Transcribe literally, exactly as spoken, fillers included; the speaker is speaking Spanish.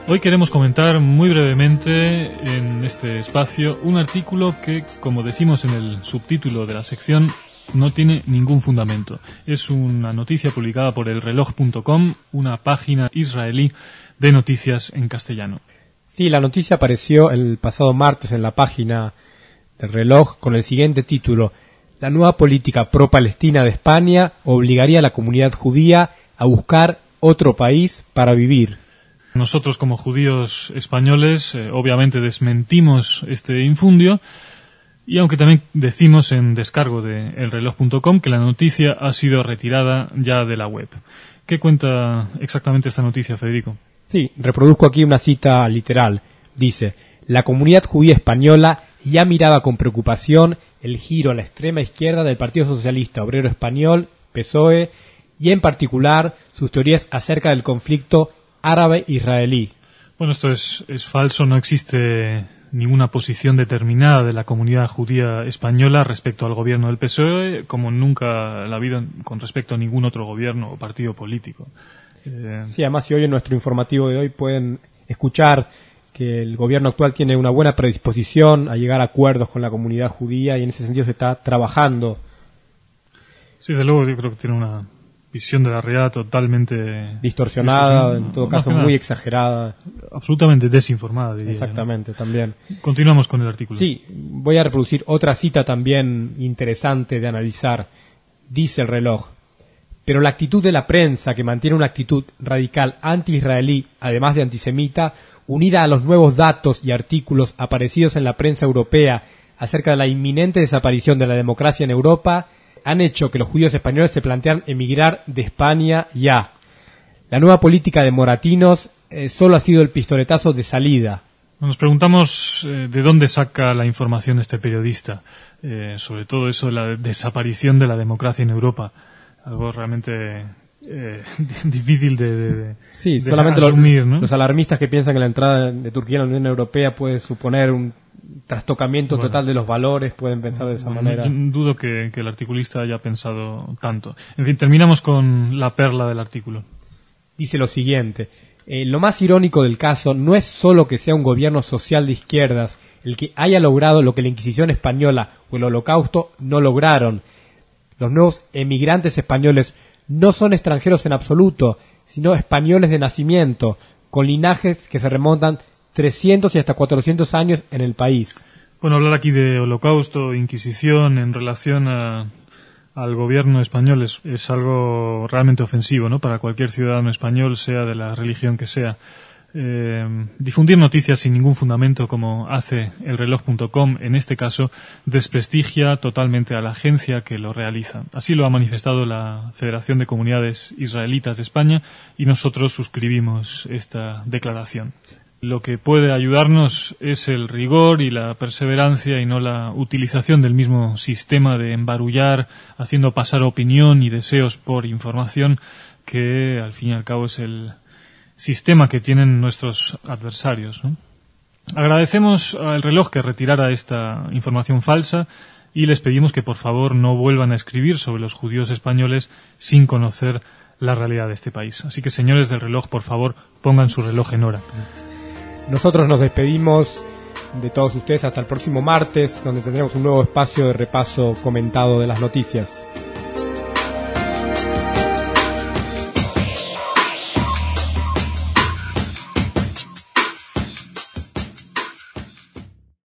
Hoy queremos comentar muy brevemente en este espacio un artículo que, como decimos en el subtítulo de la sección, no tiene ningún fundamento. Es una noticia publicada por el reloj punto com, una página israelí de noticias en castellano. Sí, la noticia apareció el pasado martes en la página del reloj con el siguiente título: la nueva política pro-palestina de España obligaría a la comunidad judía a buscar otro país para vivir. Nosotros, como judíos españoles, eh, obviamente desmentimos este infundio, y aunque también decimos en descargo de el reloj punto com que la noticia ha sido retirada ya de la web. ¿Qué cuenta exactamente esta noticia, Federico? Sí, reproduzco aquí una cita literal. Dice: la comunidad judía española ya miraba con preocupación el giro a la extrema izquierda del Partido Socialista Obrero Español, P S O E, y en particular sus teorías acerca del conflicto árabe-israelí. Bueno, esto es, es falso, no existe ninguna posición determinada de la comunidad judía española respecto al gobierno del P S O E, como nunca la ha habido con respecto a ningún otro gobierno o partido político. Eh... Sí, además, si hoy en nuestro informativo de hoy pueden escuchar que el gobierno actual tiene una buena predisposición a llegar a acuerdos con la comunidad judía, y en ese sentido se está trabajando. Sí, desde luego yo creo que tiene una visión de la realidad totalmente distorsionada, en todo caso muy exagerada, absolutamente desinformada, diría. Exactamente, ¿no? También. Continuamos con el artículo. Sí, voy a reproducir otra cita también interesante de analizar. Dice el reloj: pero la actitud de la prensa, que mantiene una actitud radical anti-israelí, además de antisemita, unida a los nuevos datos y artículos aparecidos en la prensa europea acerca de la inminente desaparición de la democracia en Europa, han hecho que los judíos españoles se plantean emigrar de España ya. La nueva política de Moratinos eh, solo ha sido el pistoletazo de salida. Nos preguntamos eh, de dónde saca la información este periodista, eh, sobre todo eso de la desaparición de la democracia en Europa. Algo realmente eh, difícil de, de, de Sí, de solamente asumir, los, ¿no? los alarmistas que piensan que la entrada de Turquía en la Unión Europea puede suponer un trastocamiento bueno, total de los valores, pueden pensar de esa bueno, manera. Dudo que, que el articulista haya pensado tanto. En fin, terminamos con la perla del artículo. Dice lo siguiente: eh, lo más irónico del caso no es solo que sea un gobierno social de izquierdas el que haya logrado lo que la Inquisición española o el Holocausto no lograron. Los nuevos emigrantes españoles no son extranjeros en absoluto, sino españoles de nacimiento, con linajes que se remontan trescientos y hasta cuatrocientos años en el país. Bueno, hablar aquí de Holocausto, Inquisición en relación a, al gobierno español es, es algo realmente ofensivo, ¿no? Para cualquier ciudadano español, sea de la religión que sea. Eh, difundir noticias sin ningún fundamento, como hace el reloj punto com, en este caso, desprestigia totalmente a la agencia que lo realiza. Así lo ha manifestado la Federación de Comunidades Israelitas de España, y nosotros suscribimos esta declaración. Lo que puede ayudarnos es el rigor y la perseverancia, y no la utilización del mismo sistema de embarullar, haciendo pasar opinión y deseos por información, que al fin y al cabo es el sistema que tienen nuestros adversarios, ¿no? Agradecemos al reloj que retirara esta información falsa, y les pedimos que por favor no vuelvan a escribir sobre los judíos españoles sin conocer la realidad de este país. Así que, señores del reloj, por favor, pongan su reloj en hora. Nosotros nos despedimos de todos ustedes hasta el próximo martes, donde tendremos un nuevo espacio de repaso comentado de las noticias.